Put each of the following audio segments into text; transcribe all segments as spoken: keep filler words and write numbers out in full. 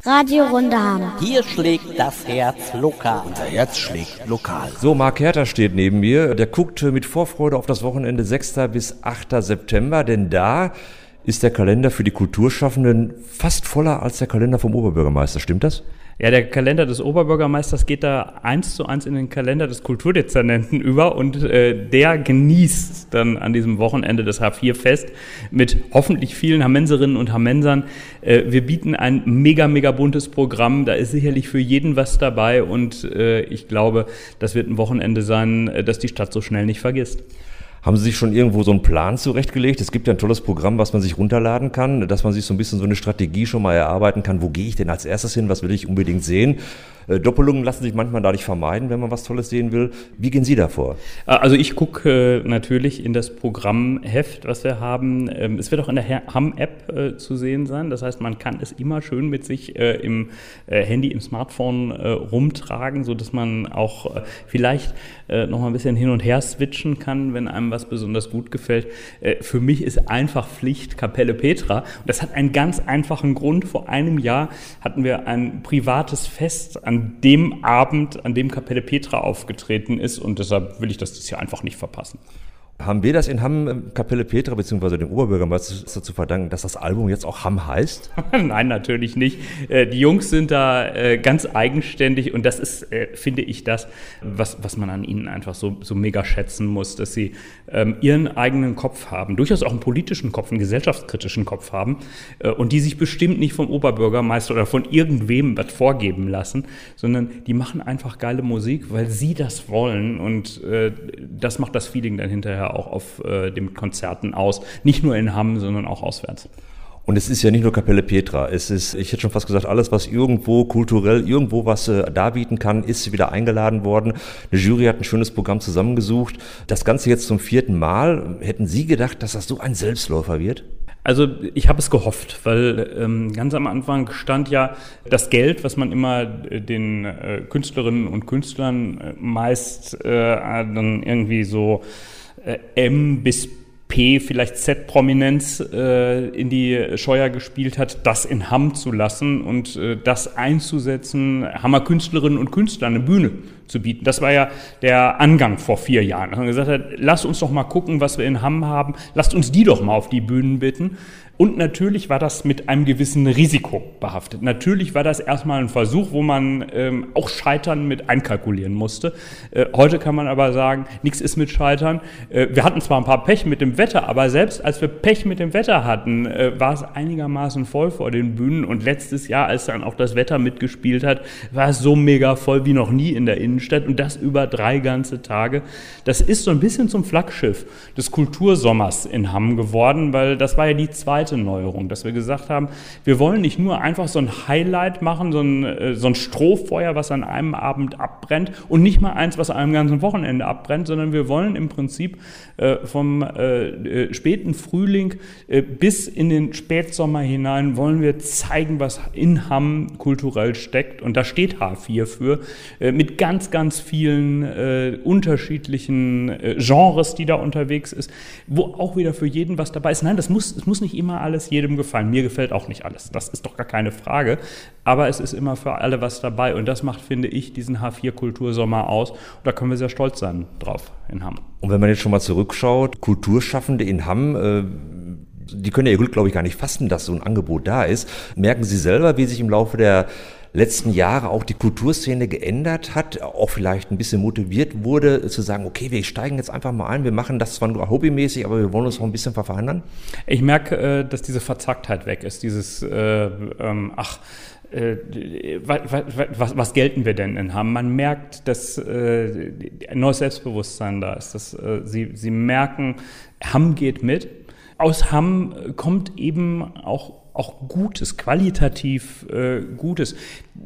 Radio Runderham. Hier schlägt das Herz lokal. Unser Herz schlägt lokal. So, Marc Herter steht neben mir. Der guckt mit Vorfreude auf das Wochenende sechster bis achter September, denn da ist der Kalender für die Kulturschaffenden fast voller als der Kalender vom Oberbürgermeister. Stimmt das? Ja, der Kalender des Oberbürgermeisters geht da eins zu eins in den Kalender des Kulturdezernenten über und äh, der genießt dann an diesem Wochenende das H vier Fest mit hoffentlich vielen Hammenserinnen und Hammensern. Äh, wir bieten ein mega, mega buntes Programm, da ist sicherlich für jeden was dabei und äh, ich glaube, das wird ein Wochenende sein, das die Stadt so schnell nicht vergisst. Haben Sie sich schon irgendwo so einen Plan zurechtgelegt? Es gibt ja ein tolles Programm, was man sich runterladen kann, dass man sich so ein bisschen so eine Strategie schon mal erarbeiten kann. Wo gehe ich denn als erstes hin? Was will ich unbedingt sehen? Doppelungen lassen sich manchmal dadurch vermeiden, wenn man was Tolles sehen will. Wie gehen Sie da vor? Also ich gucke äh, natürlich in das Programmheft, was wir haben. Ähm, es wird auch in der Hamm-App äh, zu sehen sein. Das heißt, man kann es immer schön mit sich äh, im äh, Handy, im Smartphone äh, rumtragen, sodass man auch äh, vielleicht äh, noch mal ein bisschen hin und her switchen kann, wenn einem was besonders gut gefällt. Äh, für mich ist einfach Pflicht Kapelle Petra. Und das hat einen ganz einfachen Grund. Vor einem Jahr hatten wir ein privates Fest an an dem Abend, an dem Kapelle Petra aufgetreten ist und deshalb will ich das dieses Jahr einfach nicht verpassen. Haben wir das in Hamm, Kapelle Petra bzw. dem Oberbürgermeister zu verdanken, dass das Album jetzt auch Hamm heißt? Nein, natürlich nicht. Die Jungs sind da ganz eigenständig und das ist, finde ich, das, was, was man an ihnen einfach so, so mega schätzen muss, dass sie ähm, ihren eigenen Kopf haben, durchaus auch einen politischen Kopf, einen gesellschaftskritischen Kopf haben äh, und die sich bestimmt nicht vom Oberbürgermeister oder von irgendwem was vorgeben lassen, sondern die machen einfach geile Musik, weil sie das wollen und äh, das macht das Feeling dann hinterher auch auf äh, den Konzerten aus. Nicht nur in Hamm, sondern auch auswärts. Und es ist ja nicht nur Kapelle Petra. Es ist, ich hätte schon fast gesagt, alles, was irgendwo kulturell, irgendwo was äh, darbieten kann, ist wieder eingeladen worden. Eine Jury hat ein schönes Programm zusammengesucht. Das Ganze jetzt zum vierten Mal. Hätten Sie gedacht, dass das so ein Selbstläufer wird? Also ich habe es gehofft, weil ähm, ganz am Anfang stand ja das Geld, was man immer äh, den äh, Künstlerinnen und Künstlern äh, meist äh, dann irgendwie so äh, M bis P, vielleicht Z-Prominenz äh, in die Scheuer gespielt hat, das in Hamm zu lassen und äh, das einzusetzen, Hammer Künstlerinnen und Künstlern eine Bühne zu bieten. Das war ja der Angang vor vier Jahren. Da haben wir gesagt, lasst uns doch mal gucken, was wir in Hamm haben, lasst uns die doch mal auf die Bühnen bitten. Und natürlich war das mit einem gewissen Risiko behaftet. Natürlich war das erstmal ein Versuch, wo man ähm, auch Scheitern mit einkalkulieren musste. Äh, heute kann man aber sagen, nichts ist mit Scheitern. Äh, wir hatten zwar ein paar Pech mit dem Wetter, aber selbst als wir Pech mit dem Wetter hatten, äh, war es einigermaßen voll vor den Bühnen. Und letztes Jahr, als dann auch das Wetter mitgespielt hat, war es so mega voll wie noch nie in der Innenstadt. Und das über drei ganze Tage. Das ist so ein bisschen zum Flaggschiff des Kultursommers in Hamm geworden, weil das war ja die zweite Neuerung, dass wir gesagt haben, wir wollen nicht nur einfach so ein Highlight machen, so ein, so ein Strohfeuer, was an einem Abend abbrennt und nicht mal eins, was an einem ganzen Wochenende abbrennt, sondern wir wollen im Prinzip äh, vom äh, späten Frühling äh, bis in den Spätsommer hinein wollen wir zeigen, was in Hamm kulturell steckt und da steht H vier für, äh, mit ganz, ganz vielen äh, unterschiedlichen äh, Genres, die da unterwegs ist, wo auch wieder für jeden was dabei ist. Nein, das muss, es muss nicht immer alles jedem gefallen. Mir gefällt auch nicht alles. Das ist doch gar keine Frage. Aber es ist immer für alle was dabei. Und das macht, finde ich, diesen H vier Kultursommer aus. Und da können wir sehr stolz sein drauf in Hamm. Und wenn man jetzt schon mal zurückschaut, Kulturschaffende in Hamm, äh, die können ja ihr Glück, glaube ich, gar nicht fassen, dass so ein Angebot da ist. Merken Sie selber, wie sich im Laufe der letzten Jahre auch die Kulturszene geändert hat, auch vielleicht ein bisschen motiviert wurde, zu sagen, okay, wir steigen jetzt einfach mal ein, wir machen das zwar nur hobbymäßig, aber wir wollen uns auch ein bisschen verfeinern? Ich merke, dass diese Verzagtheit weg ist, dieses, äh, ähm, ach, äh, was, was, was gelten wir denn in Hamm? Man merkt, dass äh, ein neues Selbstbewusstsein da ist, dass äh, sie, sie merken, Hamm geht mit. Aus Hamm kommt eben auch auch Gutes, qualitativ äh, Gutes.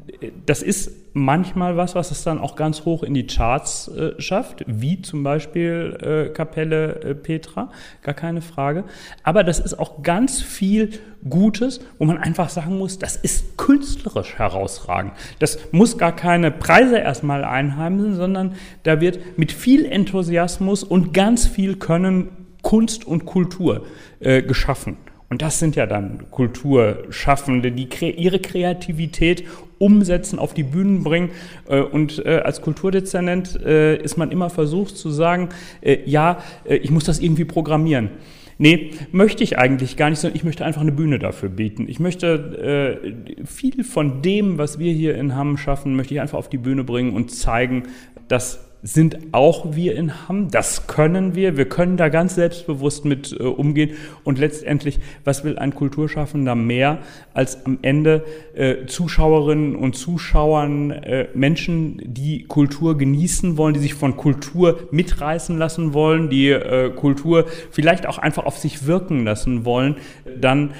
Das ist manchmal was, was es dann auch ganz hoch in die Charts äh, schafft, wie zum Beispiel äh, Kapelle äh, Petra, gar keine Frage. Aber das ist auch ganz viel Gutes, wo man einfach sagen muss, das ist künstlerisch herausragend. Das muss gar keine Preise erstmal einheimsen, sondern da wird mit viel Enthusiasmus und ganz viel Können Kunst und Kultur äh, geschaffen. Und das sind ja dann Kulturschaffende, die kre- ihre Kreativität umsetzen, auf die Bühnen bringen. Äh, und äh, als Kulturdezernent äh, ist man immer versucht zu sagen, äh, ja, äh, ich muss das irgendwie programmieren. Nee, möchte ich eigentlich gar nicht, sondern ich möchte einfach eine Bühne dafür bieten. Ich möchte äh, viel von dem, was wir hier in Hamm schaffen, möchte ich einfach auf die Bühne bringen und zeigen, dass sind auch wir in Hamm, das können wir, wir können da ganz selbstbewusst mit äh, umgehen und letztendlich, was will ein Kulturschaffender mehr, als am Ende äh, Zuschauerinnen und Zuschauern, äh, Menschen, die Kultur genießen wollen, die sich von Kultur mitreißen lassen wollen, die äh, Kultur vielleicht auch einfach auf sich wirken lassen wollen, dann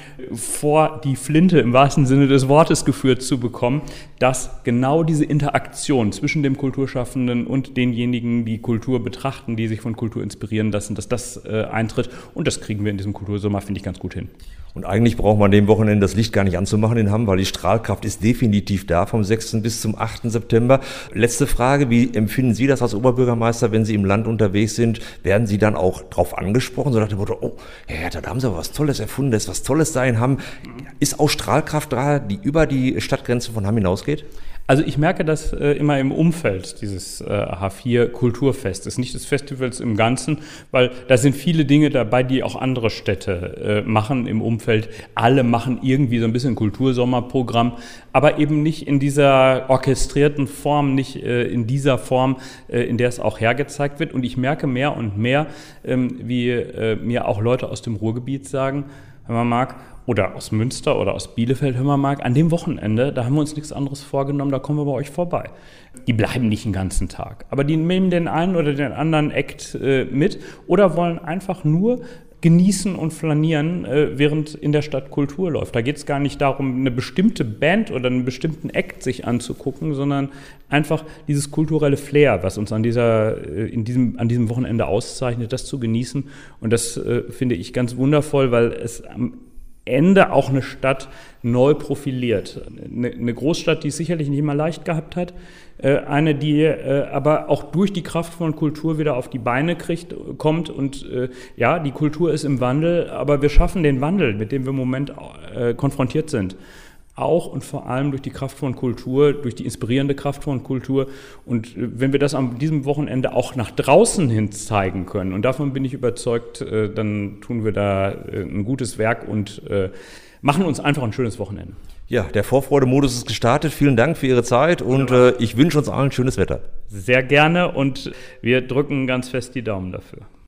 vor die Flinte im wahrsten Sinne des Wortes geführt zu bekommen, dass genau diese Interaktion zwischen dem Kulturschaffenden und denjenigen, die Kultur betrachten, die sich von Kultur inspirieren lassen, dass das äh, eintritt. Und das kriegen wir in diesem Kultursommer, finde ich, ganz gut hin. Und eigentlich braucht man an dem Wochenende das Licht gar nicht anzumachen in Hamm, weil die Strahlkraft ist definitiv da vom sechsten bis zum achten September. Letzte Frage, wie empfinden Sie das als Oberbürgermeister, wenn Sie im Land unterwegs sind? Werden Sie dann auch drauf angesprochen, so nach dem Motto, oh, Herr Herter, da haben Sie aber was Tolles erfunden, da ist was Tolles da in Hamm. Ist auch Strahlkraft da, die über die Stadtgrenzen von Hamm hinausgeht? Also ich merke das äh, immer im Umfeld dieses äh, H vier Kulturfestes, nicht des Festivals im Ganzen, weil da sind viele Dinge dabei, die auch andere Städte äh, machen im Umfeld. Alle machen irgendwie so ein bisschen Kultursommerprogramm, aber eben nicht in dieser orchestrierten Form, nicht äh, in dieser Form, äh, in der es auch hergezeigt wird. Und ich merke mehr und mehr, ähm, wie äh, mir auch Leute aus dem Ruhrgebiet sagen, wenn man mag, oder aus Münster oder aus Bielefeld, hör mal, Marc, an dem Wochenende, da haben wir uns nichts anderes vorgenommen, da kommen wir bei euch vorbei. Die bleiben nicht den ganzen Tag, aber die nehmen den einen oder den anderen Act äh, mit oder wollen einfach nur genießen und flanieren, äh, während in der Stadt Kultur läuft. Da geht es gar nicht darum, eine bestimmte Band oder einen bestimmten Act sich anzugucken, sondern einfach dieses kulturelle Flair, was uns an dieser, äh, in diesem, an diesem Wochenende auszeichnet, das zu genießen. Und das äh, finde ich ganz wundervoll, weil es am Ende auch eine Stadt neu profiliert. Eine, eine Großstadt, die es sicherlich nicht immer leicht gehabt hat, äh, eine, die äh, aber auch durch die Kraft von Kultur wieder auf die Beine kriegt, kommt und äh, ja, die Kultur ist im Wandel, aber wir schaffen den Wandel, mit dem wir im Moment äh, konfrontiert sind. Auch und vor allem durch die Kraft von Kultur, durch die inspirierende Kraft von Kultur. Und wenn wir das an diesem Wochenende auch nach draußen hin zeigen können, und davon bin ich überzeugt, dann tun wir da ein gutes Werk und machen uns einfach ein schönes Wochenende. Ja, der Vorfreude-Modus ist gestartet. Vielen Dank für Ihre Zeit und äh, ich wünsche uns allen schönes Wetter. Sehr gerne und wir drücken ganz fest die Daumen dafür.